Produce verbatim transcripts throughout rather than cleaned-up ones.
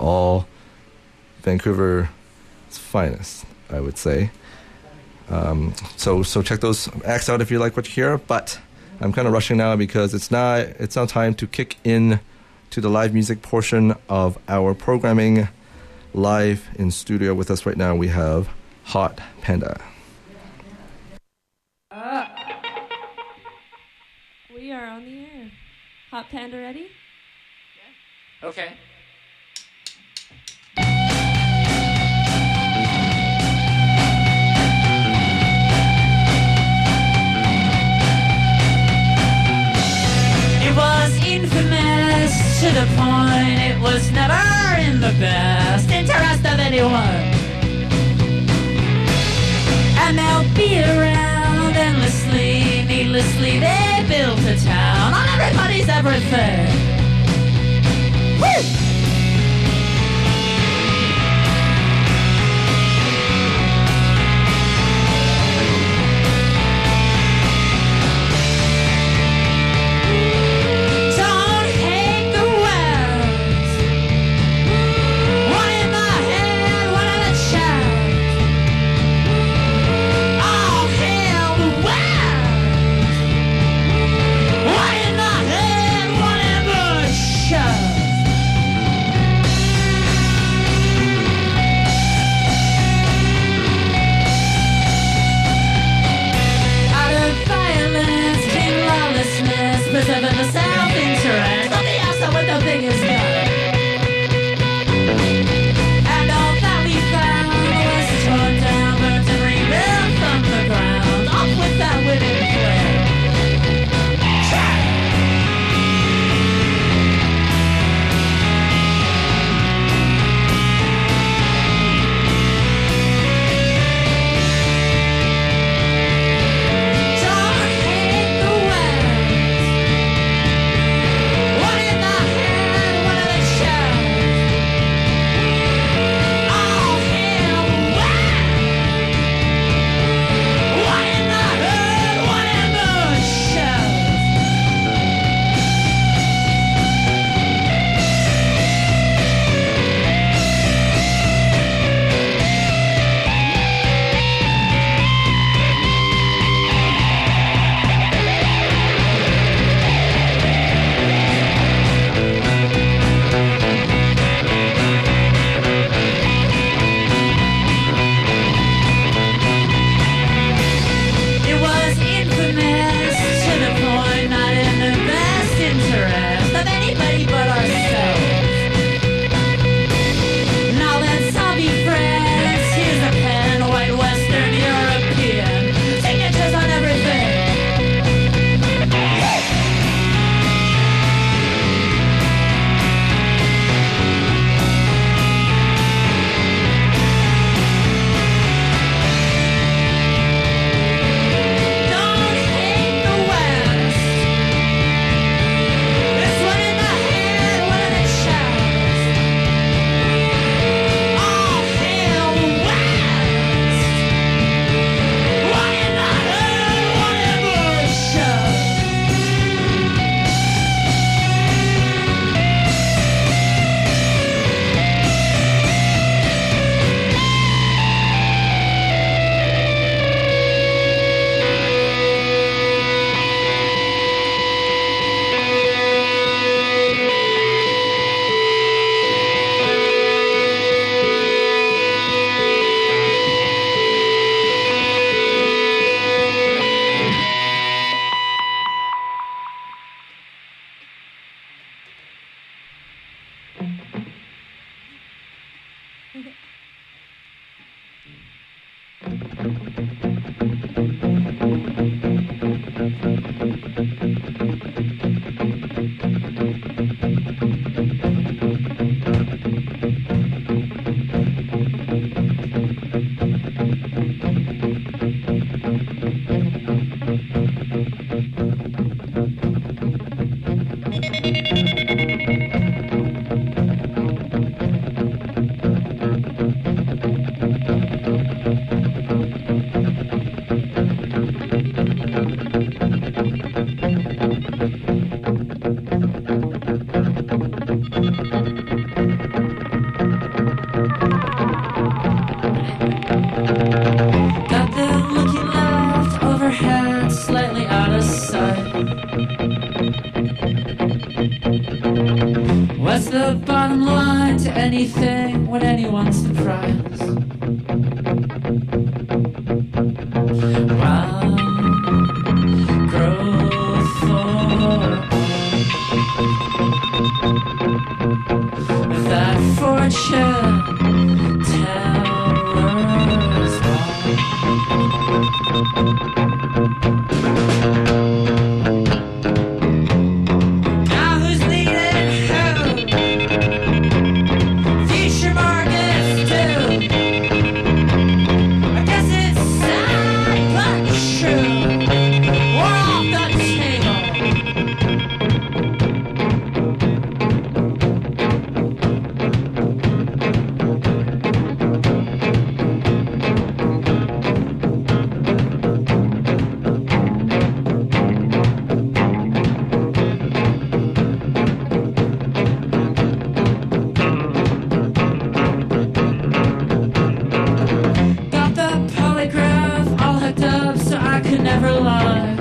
all Vancouver's finest, I would say. Um, so so check those acts out if you like what you hear. But I'm kind of rushing now because it's not it's now time to kick in to the live music portion of our programming. Live in studio with us right now, we have Hot Panda. Uh, we are on the air. Hot Panda ready? Yeah. Okay. It was infamous to the point it was never in the best interest of anyone. And they'll be around endlessly, needlessly. They built a town on everybody's everything. Woo! online to anything when anyone's surprised. Wow, growth for that fortune tellers now who's leading who? Future markets do. I guess it's sad but true. We're off the table. Got the polygraph all hooked up so I could never lie.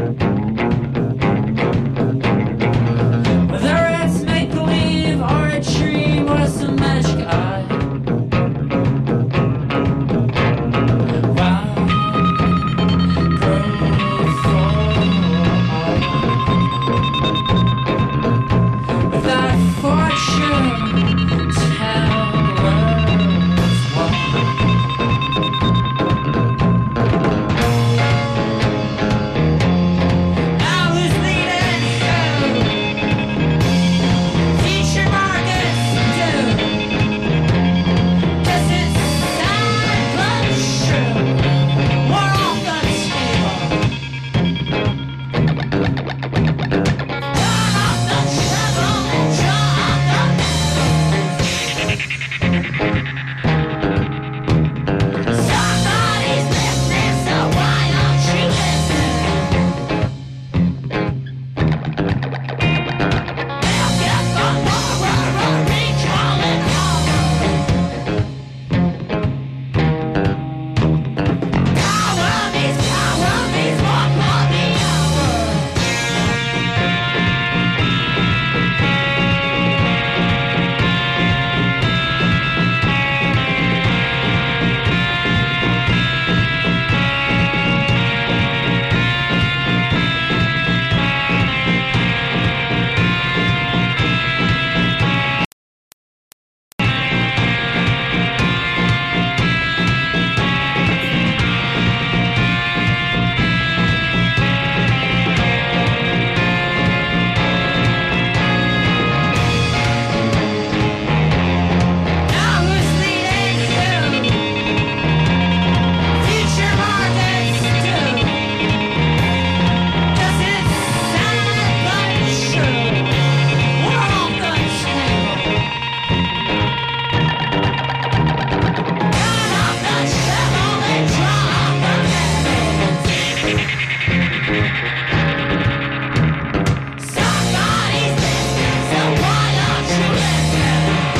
Whether it's make believe or a dream or some magic eye. Wow, growth for with that fortune tellers walk. Now who's leading who? Future markets do. Guess it's sad but true. We're off the table. Turn off the treble and draw off the somebody's listening, so why don't you listen? They'll get the horror of recalling horror. Power means power means what will be over. Now who's leading who? Future markets do. Guess it's sad but true. We're off the table. Turn off the treble and draw off the medals. Somebody's listening, so why don't you listen?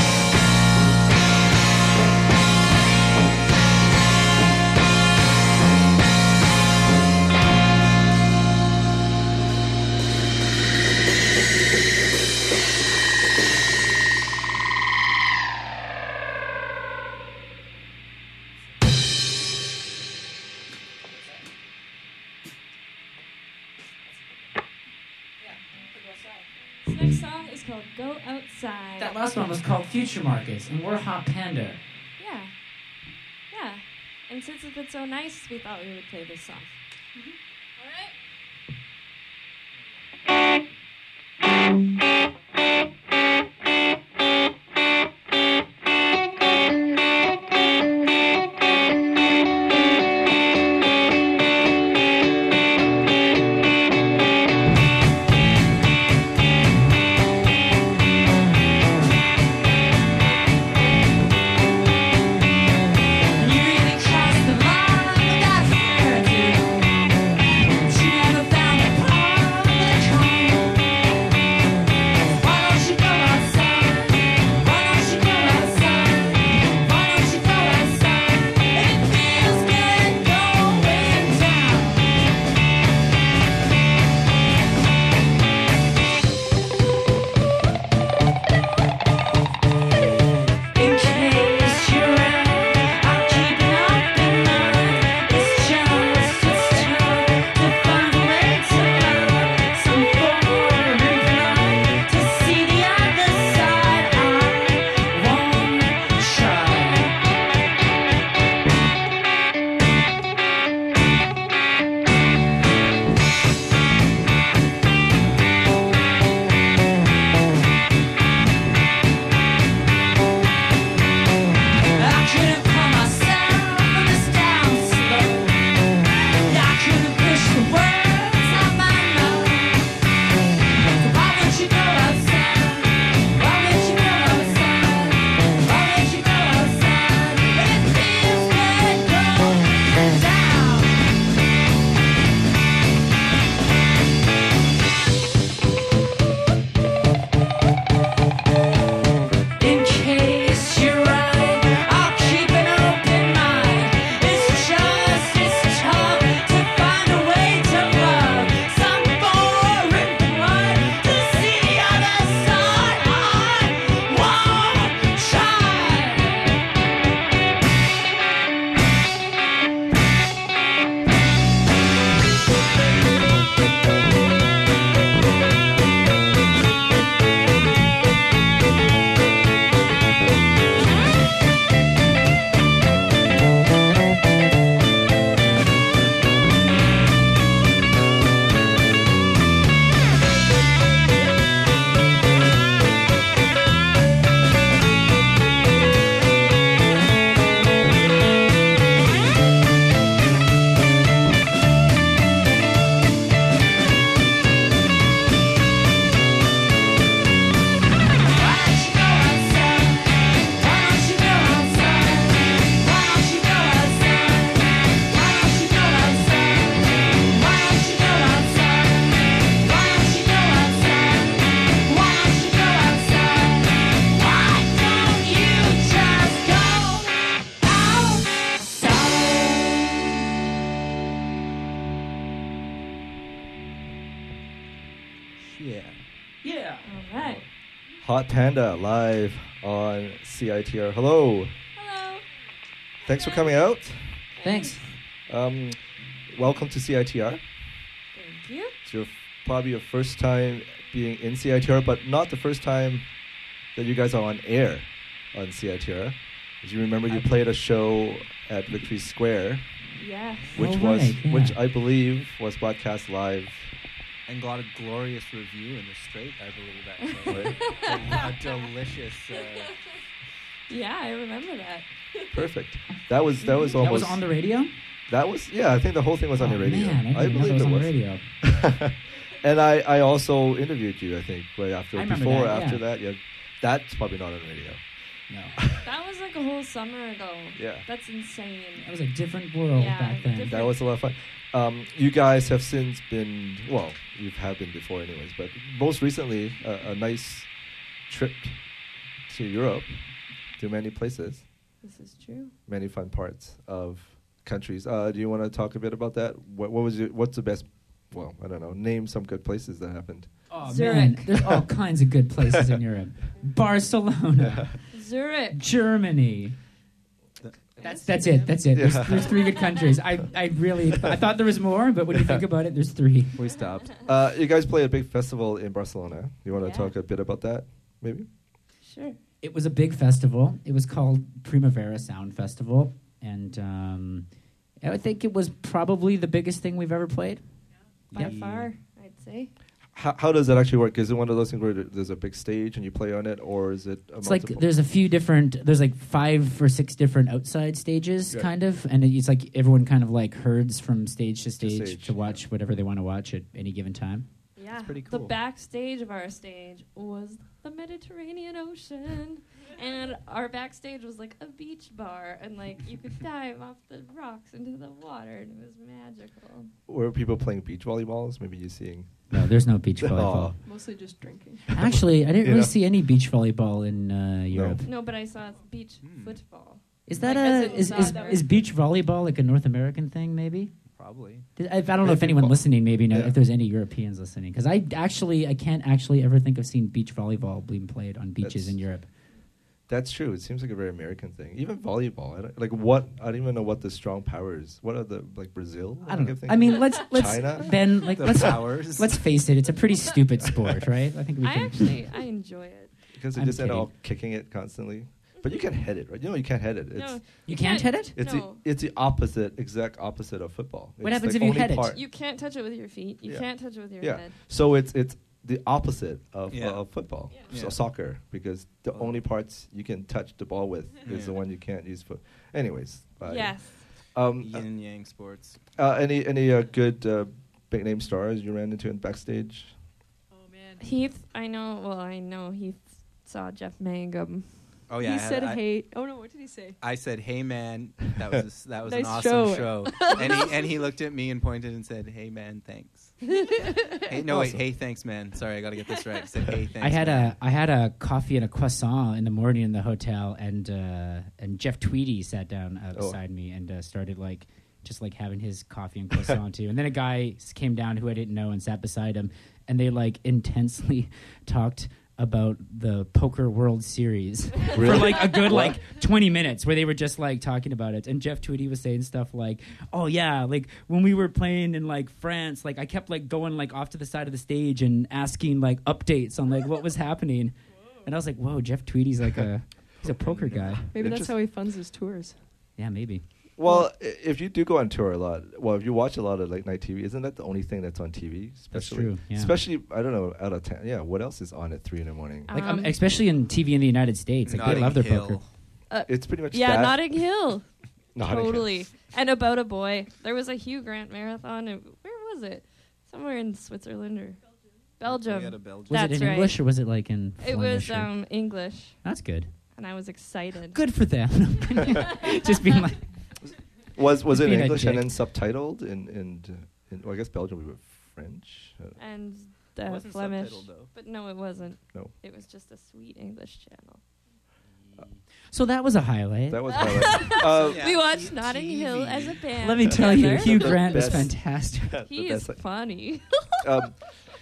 This next song is called Go Outside. That last one was called Future Markets, and we're Hot Panda. Yeah. Yeah. And since it's been so nice, we thought we would play this song. All right. You really crossed the line with that hairdo. Hot Panda live on C I T R. Hello. Hello. Thanks for coming out. Thanks. Um, welcome to C I T R. Thank you. It's your probably your first time being in C I T R, but not the first time that you guys are on air on C I T R. As you remember, you played a show at Victory Square, Yes. which Oh, was right, yeah. which I believe was broadcast live. And got a glorious review in the Straight, I believe, actually. a, a delicious. Uh, Yeah, I remember that. Perfect. That was that was That almost was on the radio? that was yeah. I think the whole thing was on Oh, the radio. Man, I, I didn't know believe that was it on was. the radio. And I, I also interviewed you. I think right after, I remember before, that, after yeah. that. Yeah, that's probably not on the radio. No. That was like a whole summer ago. Yeah. That's insane. That was a different world Yeah, back then. different- That was a lot of fun. Um, you guys have since been, well, you have been before anyways, but most recently, a, a nice trip to Europe, to many places, This is true. many fun parts of countries. Uh, do you want to talk a bit about that? What, what was your, what's the best, well, I don't know, name some good places that happened. Oh, Zurich. man. There's all kinds of good places in Europe. Barcelona. Zurich. Germany. That's that's it. That's it. There's, Yeah. there's three good countries. I, I really I thought there was more, but when you think about it, there's three. we stopped. Uh, you guys play a big festival in Barcelona. You want to Yeah. talk a bit about that, maybe? Sure. It was a big festival. It was called Primavera Sound Festival, and um, I think it was probably the biggest thing we've ever played. By Yep. far, I'd say. How, how does that actually work? Is it one of those things where there's a big stage and you play on it, or is it a It's like multiple? there's a few different. There's like five or six different outside stages, Yeah. kind of, and it's like everyone kind of like herds from stage to stage to, stage, watch whatever they want to watch at any given time. Yeah. pretty The cool. backstage of our stage was the Mediterranean Ocean. And our backstage was like a beach bar. And like you could dive off the rocks into the water. And it was magical. Were people playing beach volleyballs? Maybe you seeing. No, there's no beach volleyball. Mostly just drinking. Actually, I didn't You really know? see any beach volleyball in uh, Europe. No, but I saw beach Hmm. football. Is that Like, as a in is, is, soccer. is beach volleyball like a North American thing? Maybe. Probably. Did- I, I don't know if Maybe anyone vol- listening, maybe know Yeah. if there's any Europeans listening, because I actually I can't actually ever think of seeing beach volleyball being played on beaches That's- in Europe. That's true. It seems like a very American thing. Even volleyball. I don't, like what? I don't even know what the strong power is. What are the like Brazil? I don't know. give things? I mean, let's let's China? Ben like The let's powers. let's face it, it's a pretty stupid sport, right? I think we I can. actually, I enjoy it. because they I'm just end kidding. up kicking it constantly. But you can hit it, right? You know you can't hit it. It's No, You can't hit it. it's No. the it's the opposite, exact opposite of football. What It's happens the if you only hit it? part- you can't touch it with your feet. You Yeah. can't touch it with your Yeah. head. So it's it's the opposite of, Yeah. uh, of football, Yeah. so Yeah. soccer, because the Oh. only parts you can touch the ball with is Yeah. the one you can't use for. Anyways, bye. Yes. Um, Yin and Yang sports. uh, any any uh, good uh, big name stars you ran into in backstage? Oh man. Heath, I know, well, I know Heath saw Jeff Mangum. Oh yeah. I he had- said I, hey. Oh no, what did he say? I said, "Hey man, that was a s that was an Nice awesome show." show." and he and he looked at me and pointed and said, "Hey man, thanks." hey, no wait, Awesome. hey thanks man. Sorry, I got to get this right. He said, "Hey thanks." I had man." a I had a coffee and a croissant in the morning in the hotel, and uh, and Jeff Tweedy sat down uh, Oh. beside me and uh, started like just like having his coffee and croissant too. And then a guy s- came down who I didn't know and sat beside him, and they like intensely talked about the Poker World Series for Really? like a good What? like twenty minutes, where they were just like talking about it. And Jeff Tweedy was saying stuff like, "Oh yeah, like when we were playing in like France, like I kept like going like off to the side of the stage and asking like updates on like what was happening." And I was like, "Whoa, Jeff Tweedy's like a he's a poker guy." Maybe that's Interest- how he funds his tours. Yeah, maybe. Well, i- if you do go on tour a lot, well, if you watch a lot of late night T V, isn't that the only thing that's on T V? Especially, true, yeah. Especially, I don't know, out of town. Yeah, what else is on at three in the morning? Like um, Um, especially in T V in the United States, like Notting they love their Hill. poker. It's pretty much Yeah, that. Notting Hill. Notting Hill. Totally. And About a Boy. There was a Hugh Grant marathon. And where was it? Somewhere in Switzerland or Belgium. We had a Belgium. Was That's it in right. English or was it like in? It Flemish was or- um, English, That's good. and I was excited. Good for them. Just being like, Was was Just it in being a English and dick. then subtitled in in, in well, I guess Belgium we were French. Uh, And It uh, wasn't Flemish. subtitled, though. But no, it wasn't. No. It was just a sweet English channel. so that was a highlight. that was highlight. uh, Yeah, we watched T- Notting Hill T V. as a band. Let me tell you, together. Hugh The Grant is best. fantastic. the He is best- funny. um,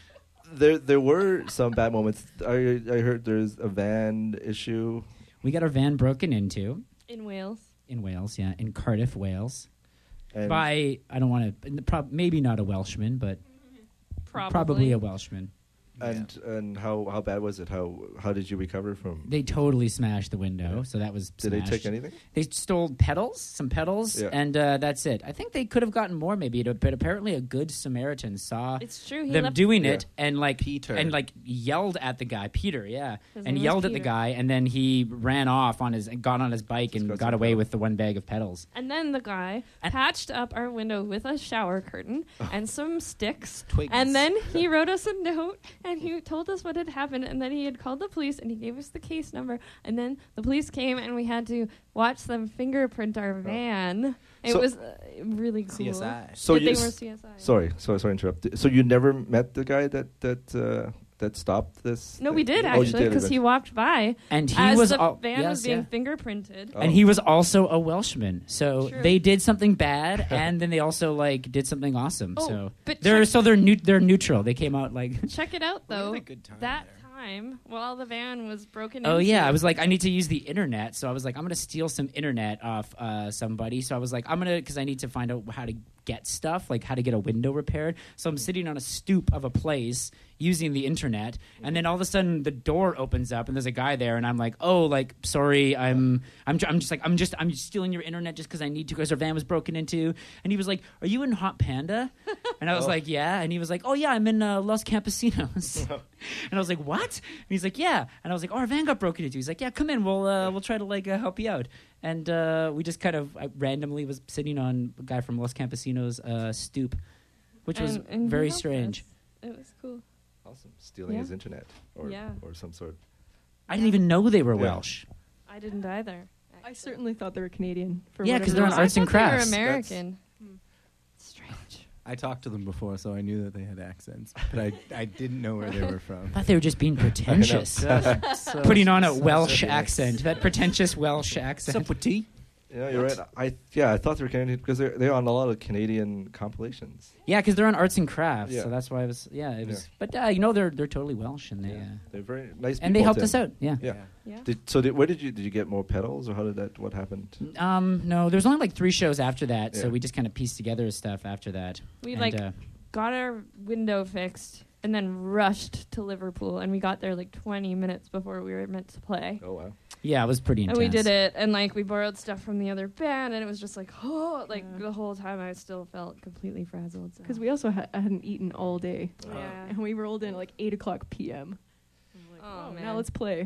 there there were some bad moments. I I heard there's a van issue. We got our van broken into In Wales. in Wales, yeah, in Cardiff, Wales, And by I don't want to, prob- maybe not a Welshman, but Probably. probably a Welshman. and and how, how bad was it? How how did you recover from? They totally smashed the window, Yeah. so that was. Did they smashed. take anything? They stole pedals, some pedals, Yeah. and uh, that's it. I think they could have gotten more, maybe, but apparently a good Samaritan saw It's true. He them left doing Yeah. it and like Peter. and like yelled at the guy, Peter, yeah, His and name was yelled at the Peter. guy, and then he ran off on his, got on his bike Just and got got some away pedals. with the one bag of pedals. And then the guy And- patched up our window with a shower curtain Oh. and some sticks. Twigs. And then he wrote us a note and he told us what had happened. And then he had called the police and he gave us the case number. And then the police came and we had to watch them fingerprint our van. It So- was uh, really cool. C S I. So Yeah, you they s- were C S I. Sorry, sorry, sorry, to interrupt. So you never met the guy that that uh, that stopped this? No, thing? we did Oh, you actually did because he eventually. walked by And he as was the al- van yes, was being yeah. fingerprinted. Oh. And he was also a Welshman, so True. they did something bad, and then they also like did something awesome. Oh, so but they're check- so they're new, they're neutral. They came out like, Check it out We had though. a good time That there. time, while the van was broken oh into, yeah, I was like, I need to use the internet, so I was like, I'm gonna steal some internet off uh, somebody. So I was like, I'm gonna because I need to find out how to get stuff, like how to get a window repaired. So I'm sitting on a stoop of a place using the internet, and then all of a sudden the door opens up and there's a guy there, and I'm like, oh, like sorry, I'm I'm ju- I'm just like I'm just I'm just stealing your internet just because I need to because our van was broken into. And he was like, are you in Hot Panda? And I was Oh. like, yeah. And he was like, oh yeah, I'm in uh, Los Campesinos. And I was like, what? And he's like, yeah. And I was like, oh, our van got broken into. He's like, yeah, come in. We'll uh, we'll try to like uh, help you out. And uh, we just kind of I randomly was sitting on a guy from Los Campesinos' uh, stoop, which was And- and he very helped strange. us. It was cool. Awesome, stealing Yeah. his internet or Yeah. or some sort. I didn't even know they were Yeah. Welsh. I didn't either. I certainly thought they were Canadian. For Yeah, 'cause whatever they're on reason. arts and I thought crafts. They were American. Hmm. Strange. I talked to them before, so I knew that they had accents, but I I didn't know where they were from. I thought they were just being pretentious, So- putting on a so- Welsh so- accent, that pretentious Welsh Sup accent. with tea? Yeah, you're right. I yeah, I thought they were Canadian because they're they're on a lot of Canadian compilations. Yeah, because they're on arts and crafts, Yeah. so that's why I was. Yeah, it was. Yeah. But uh, you know, they're they're totally Welsh, and they Yeah. uh, They're very nice people. and they helped Tim. us out. Yeah. Yeah. Yeah. Did, so did, where did you did you get more pedals or how did that what happened? Um, no, there's only like three shows after that, so Yeah. we just kind of pieced together stuff after that. We And, like uh, got our window fixed and then rushed to Liverpool, and we got there like twenty minutes before we were meant to play. Oh wow. yeah, it was pretty intense. And we did it, and like we borrowed stuff from the other band, and it was just like, oh, like Yeah. the whole time I still felt completely frazzled. So. Because we also ha- hadn't eaten all day. Yeah. And we rolled in at like eight o'clock p.m. I'm like, Oh, oh, man. now let's play.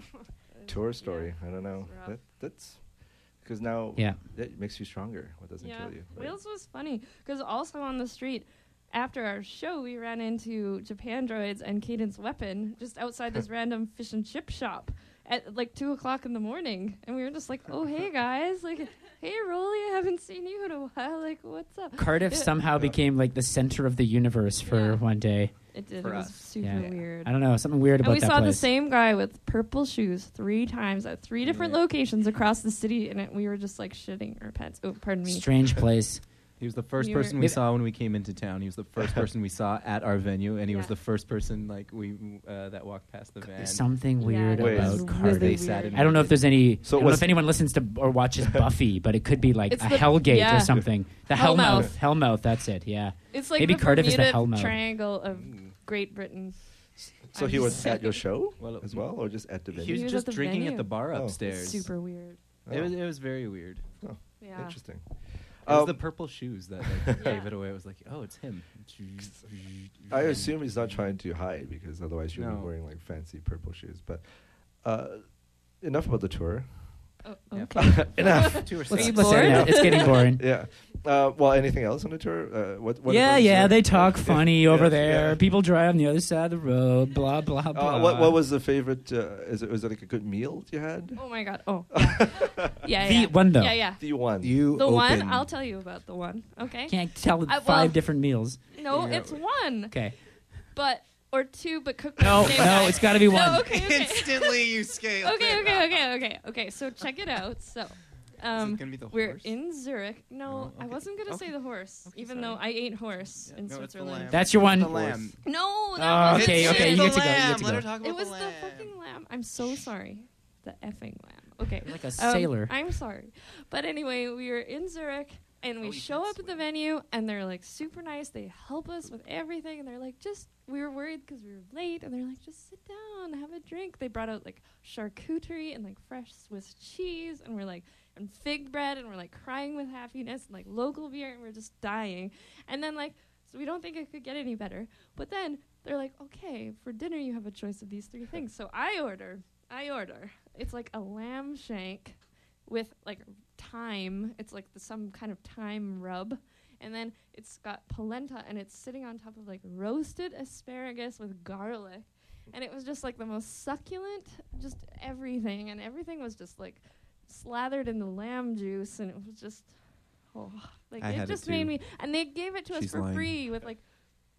Tour story. I don't know. It's rough. That, that's because now Yeah. it makes you stronger. What doesn't Yeah, kill you. right? Wales was funny because also on the street after our show we ran into Japan Droids and Cadence Weapon just outside this random fish and chip shop at like two o'clock in the morning, and we were just like, "Oh hey guys, like, hey Rolly, I haven't seen you in a while. Like, what's up?" Cardiff Yeah. somehow Yeah. became like the center of the universe for Yeah. one day. It did. For it was us. super Yeah. weird. I don't know, something weird And about we that saw the place. same guy with purple shoes three times at three different Yeah. locations across the city, and it, we were just like shitting our pants. Oh, pardon me. Strange place. He was the first You were- person we Maybe- saw when we came into town. He was the first person we saw at our venue, and he was Yeah. the first person like we uh, that walked past the van. Something Yeah, weird it Wait. about was Cardiff. really They sat weird. in I don't know if there's any. So I don't know was- if anyone listens to or watches Buffy, but it could be like It's a the- Hellgate yeah. or something. The Hellmouth. Hellmouth. Hellmouth. That's it. Yeah. It's like Maybe the Cardiff is the Bermuda Hellmouth. Triangle of Mm. Great Britain. So I'm he was just at your saying. show Well, as well, or just at the He venue? was He was just at the drinking venue. at the bar Oh. upstairs. Super weird. It was Oh, it was very weird. Yeah. interesting. It was Um, the purple shoes that like, Yeah. gave it away. It was like, oh, it's him. I assume he's not trying to hide because otherwise you'll No. be wearing like fancy purple shoes. But uh, enough about the tour. Oh, Yeah. okay. Enough. Two or Are Let's, you let's bored? end it. It's getting boring. Yeah. Uh, well, anything else on the tour? Uh, what, what yeah, was yeah, your- they talk funny Yeah, over there. yeah. People drive on the other side of the road. Blah blah blah. Uh, what, what was the favorite? Uh, is it was it like a good meal you had? Oh my god. Oh. Yeah. yeah, the yeah. one though? Yeah, yeah. The one. You The one. opened- I'll tell you about the one. Okay. Can't tell I- five well- different meals. No, Yeah. it's one. Okay. But or two, but cooked. by No, the same no, guy. it's got to be one. No, okay, okay. Instantly, you scale. okay, okay, okay, okay, okay. So check it out. So Um, it gonna be the we're horse? in Zurich. No, Oh, I okay. wasn't gonna Okay. say the horse, Okay, even sorry. though I ate horse Yeah, in no, it's the Switzerland. lamb. That's your one. The lamb. No, that Oh, wasn't okay, it. okay, you the get to go, you lamb. get to Let her go. talk about It was the the lamb. fucking lamb. I'm so sorry. The effing lamb. Okay. You're like a Um, sailor. I'm sorry. But anyway, we were in Zurich and we Oh, you show can up at the swim. venue and they're like super nice. They help us with everything and they're like, just, we were worried because we were late and they're like, just sit down, have a drink. They brought out like charcuterie and like fresh Swiss cheese and we're like, and fig bread and we're like crying with happiness and like local beer and we're just dying. And then like, so we don't think it could get any better. But then they're like, okay, for dinner you have a choice of these three things. So I order, I order. It's like a lamb shank with like thyme. It's like the, some kind of thyme rub. And then it's got polenta and it's sitting on top of like roasted asparagus with garlic. And it was just like the most succulent, just everything. And everything was just like slathered in the lamb juice. And it was just, oh, like I it had it just made too. me. And they gave it to us She's for lying. free with like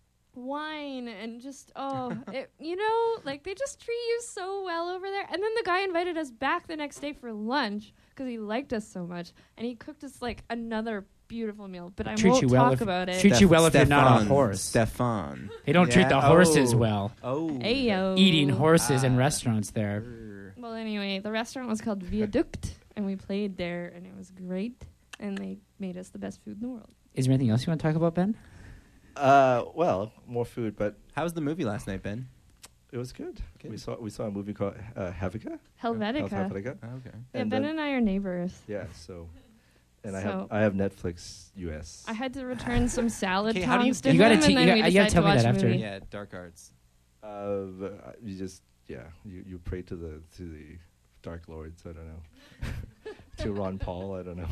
wine and just, oh, it, you know, like they just treat you so well over there. And then the guy invited us back the next day for lunch because he liked us so much. And he cooked us like another beautiful meal. But I Treat won't you well talk if- about it. treat you well if you're not a Stefan. horse. Stefan. They don't treat the Yeah. horses Oh. well. Oh. Ayo. Eating horses in Ah. restaurants there. Err. Well, anyway, the restaurant was called Viaduct, and we played there, and it was great. And they made us the best food in the world. Is there anything else you want to talk about, Ben? Uh, well, more food, but How was the movie last night, Ben? it was good. Good. We saw we saw a movie called uh, Helvetica. Helvetica. Helvetica. Oh, okay. Yeah, And Ben then- and I are neighbors. Yeah, so, and I So- have I have Netflix U S. I had to return some salad Okay, how do you tongs do to You gotta him, te- and you then got- we you gotta decided tell to me watch that a after. movie. Yeah, Dark Arts. Uh, you just yeah, you, you pray to the to the Dark Lords. I don't know. To Ron Paul, I don't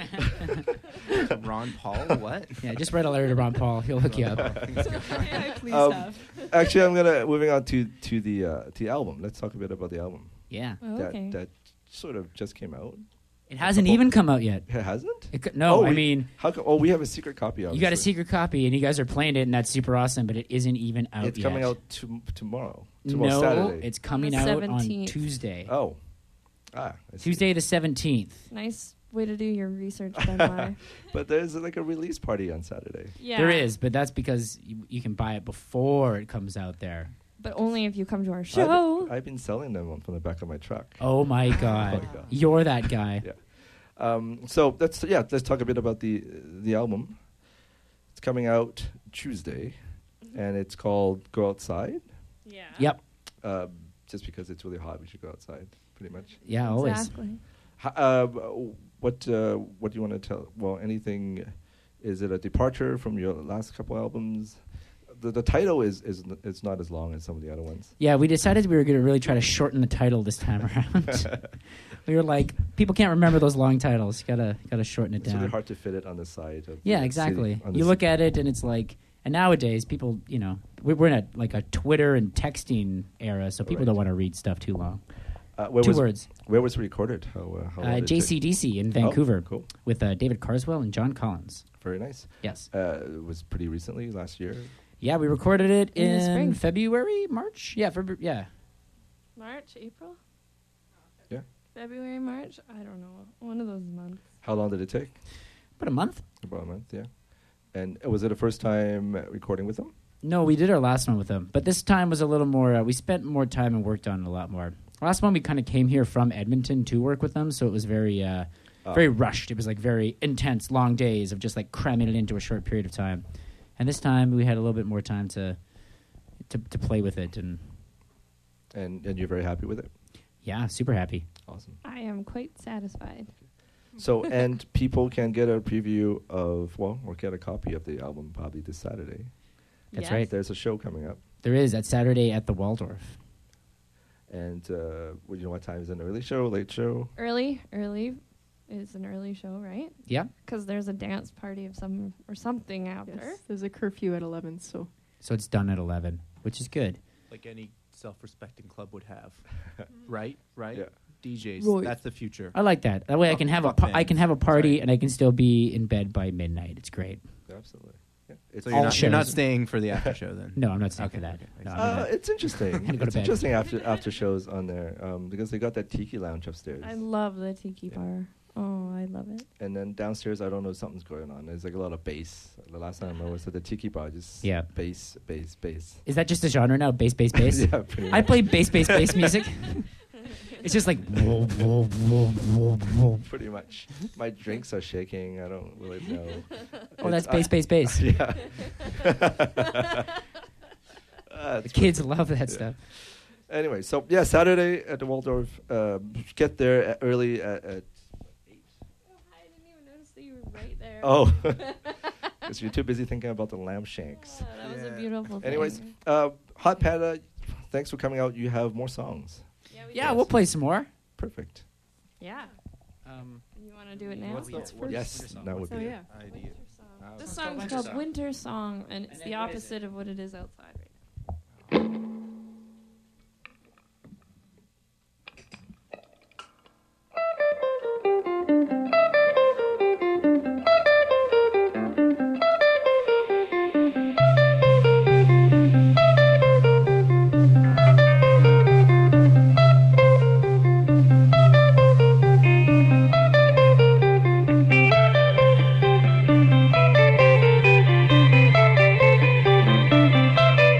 know. Ron Paul, what? Yeah, just write a letter to Ron Paul. He'll hook you up. Yeah, please Um, have. Actually, I'm gonna moving on to to the uh, to the album. Let's talk a bit about the album Yeah. Oh, that okay. that sort of just came out. It hasn't couple- even come out yet. It hasn't. It co- no, Oh, I we- mean, How co- oh, we have a secret copy. Obviously. you got a secret copy, and you guys are playing it, and that's super awesome. But it isn't even out It's yet. coming out to- tomorrow. Tomorrow No, Saturday. it's coming the out on seventeenth. Tuesday. Oh, ah, I see. Tuesday the seventeenth. Nice way to do your research, Ben Lai. But there's uh, like a release party on Saturday. Yeah. There is, but that's because you, you can buy it before it comes out there. But only if you come to our I've show. been, I've been selling them on- from the back of my truck. Oh my god, God. you're that guy. Yeah. Um, so let's yeah, let's talk a bit about the the album. It's coming out Tuesday, and it's called "Go Outside." Yeah. Yep. Uh, just because it's really hot, we should go outside. Pretty much. Yeah, always. Exactly. Ho- uh, what uh, what do you want to tell? Well, anything? Is it a departure from your last couple albums? The the title is is n- it's not as long as some of the other ones. Yeah, we decided we were going to really try to shorten the title this time around. We were like, people can't remember those long titles. You gotta gotta shorten it It's really down. hard to fit it on the side of Yeah, the exactly. city- on the You ci- look at it and it's like, and nowadays people, you know, we- we're in a like a Twitter and texting era, so people Right. don't want to read stuff too long. uh, where Two was, words. Where was it recorded? How, uh, how long Uh, did it J take? C D C in Oh, Vancouver cool. with uh, David Carswell and John Collins. Very nice. Yes. Uh, it was pretty recently, last year. Yeah, we recorded it In the in, spring. February, March. Yeah, February. Yeah, March, April? Yeah. February, March? I don't know. One of those months. How long did it take? about a month. About a month, yeah. And uh, was it the first time uh, recording with them? No, we did our last one with them, but this time was a little more. Uh, we spent more time and worked on it a lot more. Last one we kind of came here from Edmonton to work with them, so it was very, uh, Ah. very rushed. It was like very intense, long days of just like cramming it into a short period of time. And this time we had a little bit more time to to, to play with it, and And and you're very happy with it? yeah, super happy. Awesome. I am quite satisfied. So, and people can get a preview of, well, or get a copy of the album probably this Saturday. That's Yes. right. There's a show coming up. There is that Saturday at the Waldorf. And uh, well, you know what time is an early show, late show? Early, early is an early show, right? Yeah. Because there's a dance party of some or something after. Yes, there's a curfew at eleven, so So it's done at eleven, which is good. Like any self-respecting club would have, right? Right? Yeah. D Js. Right. That's the future. I like that. That way I Fuck- can have a fuck pa- I can bands. have a That's party right. and I can still be in bed by midnight. It's great. Absolutely. Yeah. It's So All you're not, you're not shows. staying for the after show then? No, I'm not staying Okay, for that. okay. No, I'm Uh, gonna- it's interesting. Gotta go to it's bed. interesting after after shows on there um, because they got that tiki lounge upstairs. I love the tiki Yeah. bar. Oh, I love it. And then downstairs, I don't know, something's going on. There's like a lot of bass. The last time I was at the Tiki Bar, just Yeah. bass, bass, bass. Is that just a genre now? Bass, bass, bass. Yeah, pretty I much. play bass, bass, bass music. It's just like. whoa, whoa, whoa, whoa, whoa. Pretty much. My drinks are shaking. I don't really know. Oh, that's It's- bass, bass, bass. Yeah. Uh, The it's kids love that Yeah. stuff. Anyway, so yeah, Saturday at the Waldorf. Uh, get there at early at. at Oh, I didn't even notice that you were right there. oh, because you're too busy thinking about the lamb shanks. Oh, that was a Yeah. beautiful thing. Anyways, uh, Hot Panda, thanks for coming out. You have more songs. yeah, we Yeah, did. we'll play some more. Perfect. Yeah. Um, You want to do it now? What's the- Yes, what's Yes, the song? that would So be. yeah. idea? Winter song. Uh, This it's song's called Winter called Song. Winter Song, and it's And the then what is opposite of what it is outside right now. Thank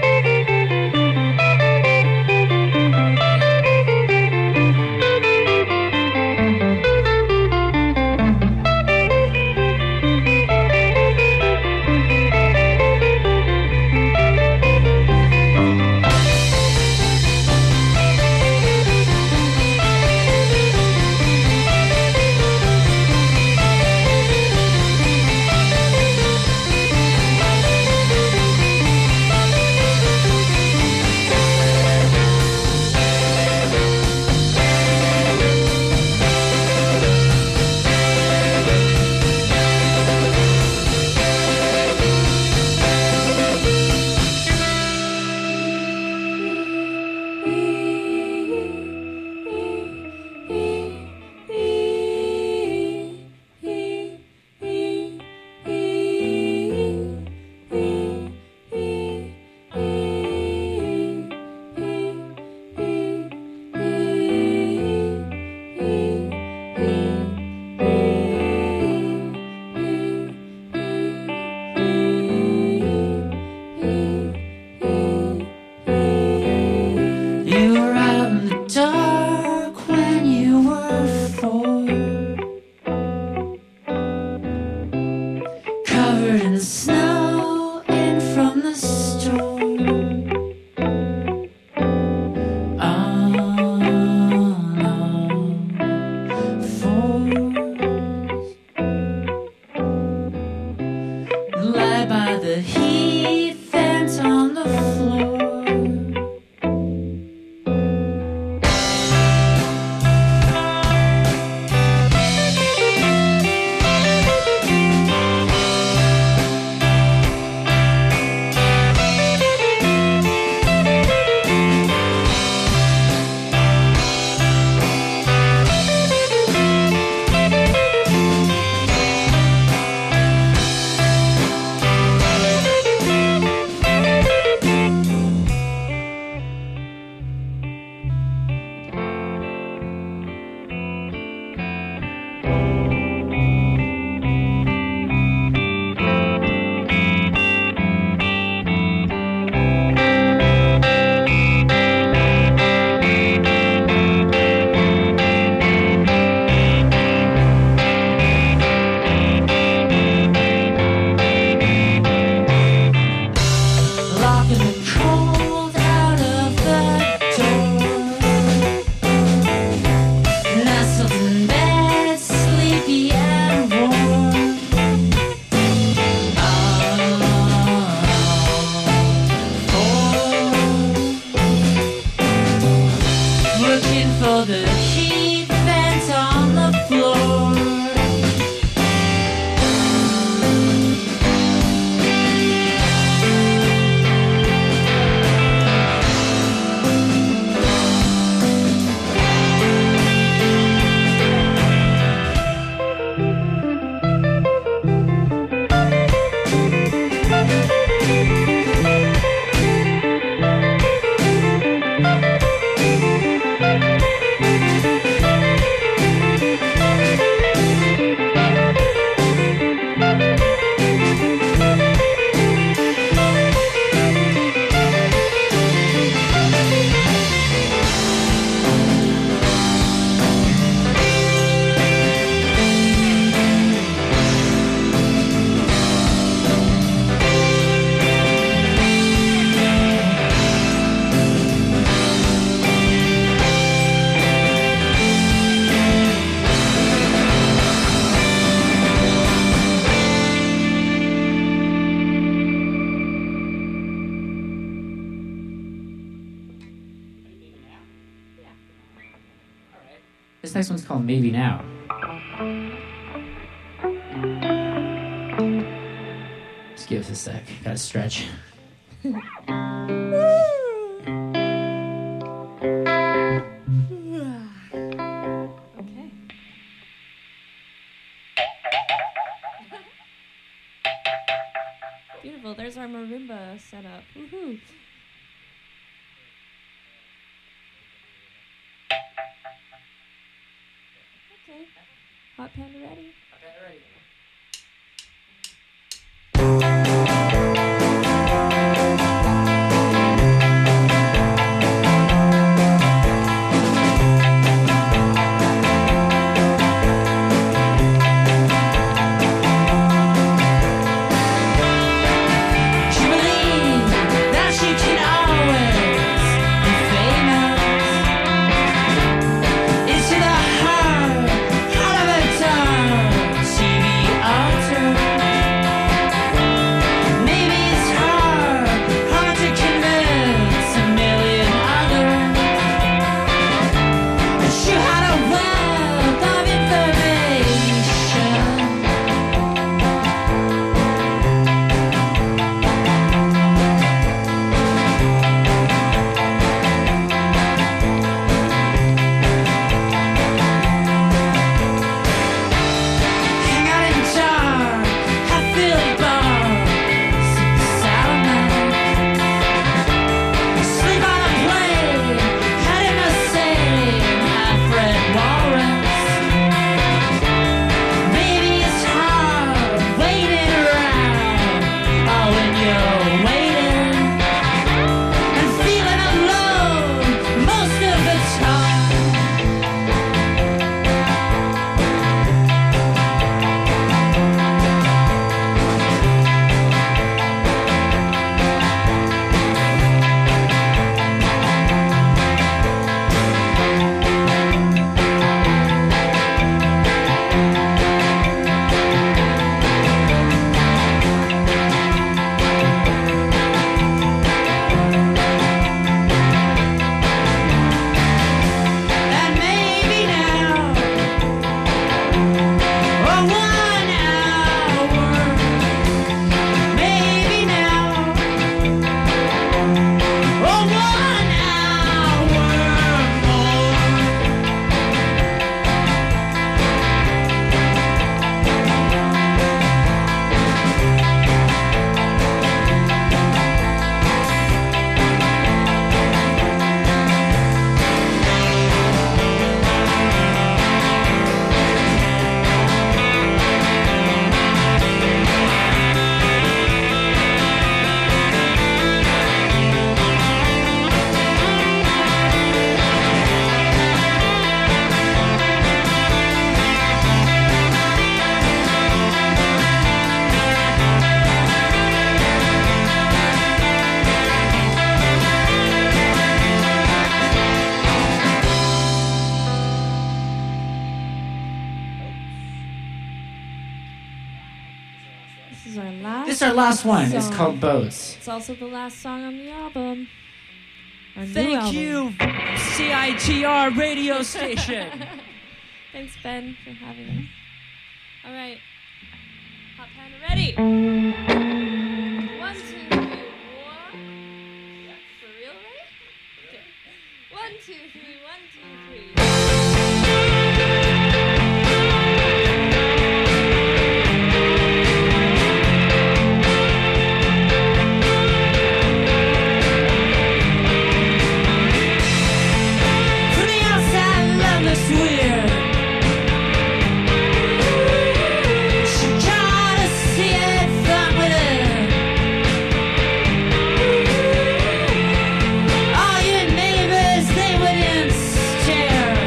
This next one's called Maybe Now. Just give us a sec. Gotta stretch. Okay. Beautiful. There's our marimba setup. Woohoo. Okay. Hot Panda ready? Hot Panda ready. This is our last. This is our last one. It's song. called Boats. It's also the last song on the album. Our new Thank album. you, C I T R radio station. Thanks, Ben, for having us. All right. Hot Panda ready? One, two, three, four. Yeah, for real, ready? Okay. One, two, three, one, two, three. All your neighbors, they wouldn't stare.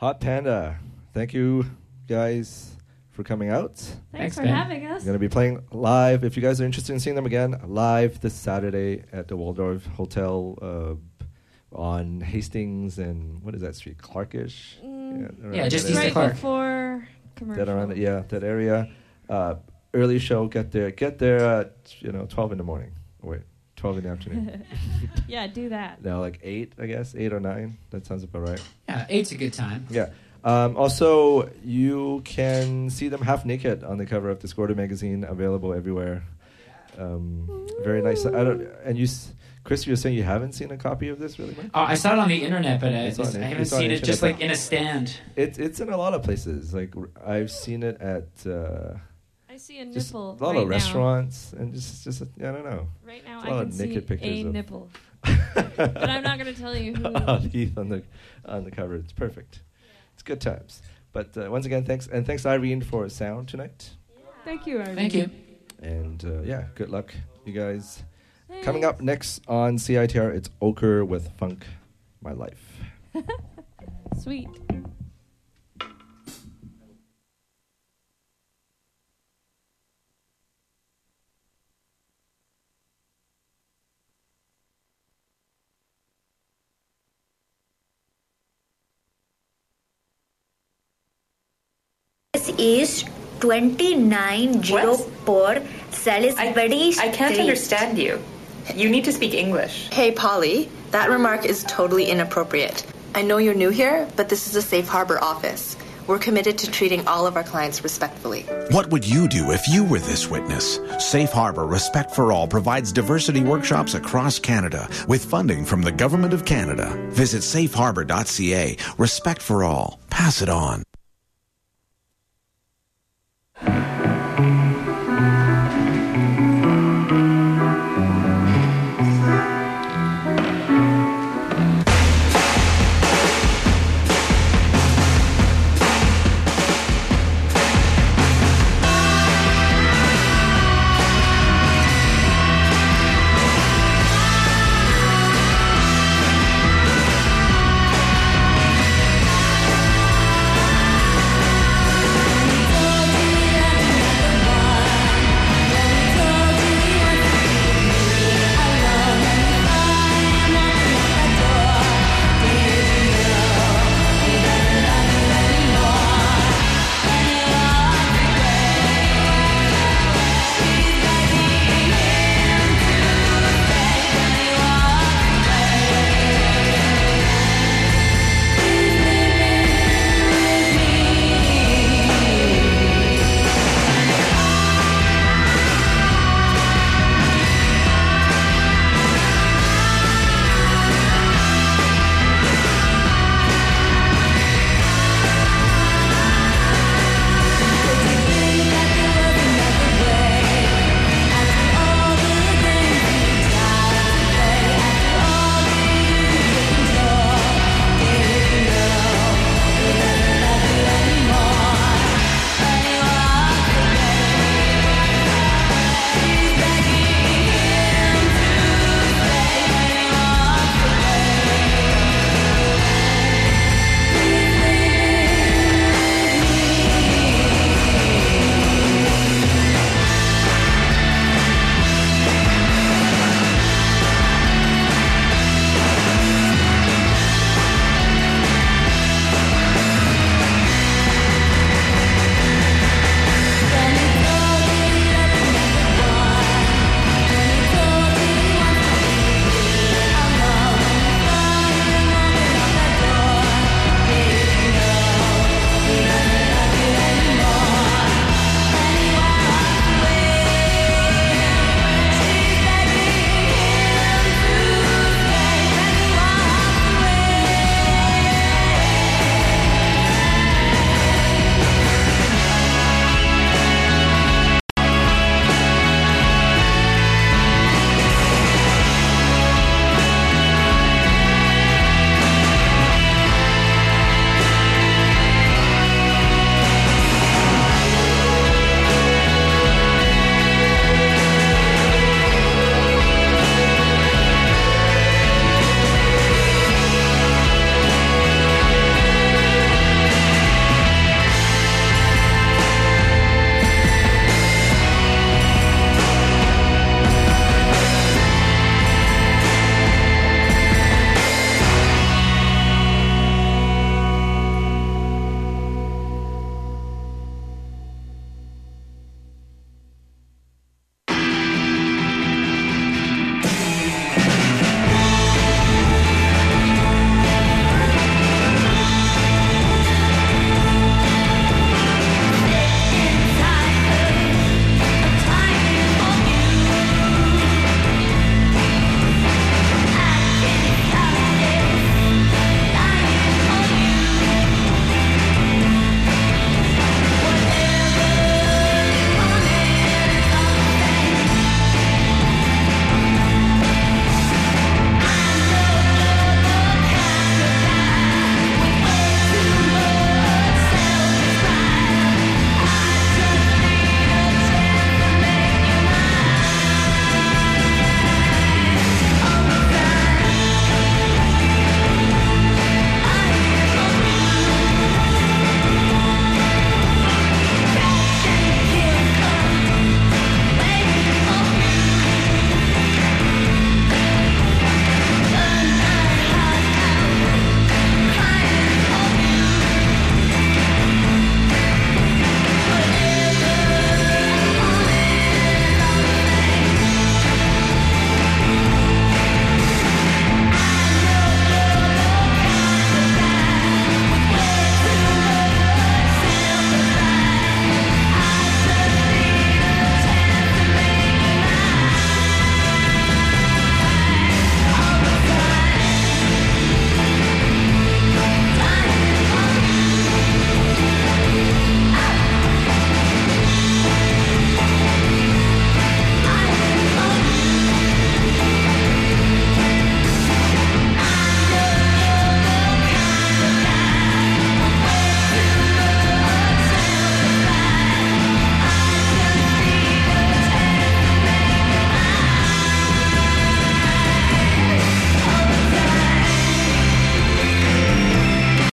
Hot Panda. Thank you guys for coming out. Thanks, Thanks, for Ben. having us. I'm going to be playing live. If you guys are interested in seeing them again, live this Saturday at the Waldorf Hotel uh, on Hastings and what is that street? Clarkish? Mm, around Yeah, that just area. east of right Clark. before commercial. That around it, yeah, that area. Uh, early show. Get there. Get there at you know twelve in the morning. Oh, wait, twelve in the afternoon. Yeah, do that. No, like eight, I guess, eight or nine. That sounds about right. Yeah, eight's a good time. Yeah. Um, also, you can see them half naked on the cover of Discorder magazine, available everywhere. Um, very nice. I don't. And you, s- Chris, you're saying you haven't seen a copy of this, really? Mike? Oh, I saw it on the internet, but I, It's on just, it. I haven't It's on seen the it just internet, like in a stand. It's it's in a lot of places. Like r- I've seen it at uh, I see a just a nipple lot right of now. restaurants and just just I don't know. Right now, There's I a lot can of see naked pictures a of- nipple. But I'm not going to tell you who. of Heath on the on the cover. It's perfect. It's good times. But uh, once again, thanks and thanks Irene for sound tonight. Thank you, Irene. Thank you. And uh, yeah, good luck, you guys. Thanks. Coming up next on C I T R, it's Ochre with Funk My Life. Sweet. This is twenty-nine zero four Salisbury I can't Street. understand you. You need to speak English. Hey, Polly, that remark is totally inappropriate. I know you're new here, but this is a safe harbor office. We're committed to treating all of our clients respectfully. What would you do if you were this witness? Safe Harbor Respect for All provides diversity workshops across Canada with funding from the Government of Canada. Visit safe harbor dot c a. Respect for all. Pass it on.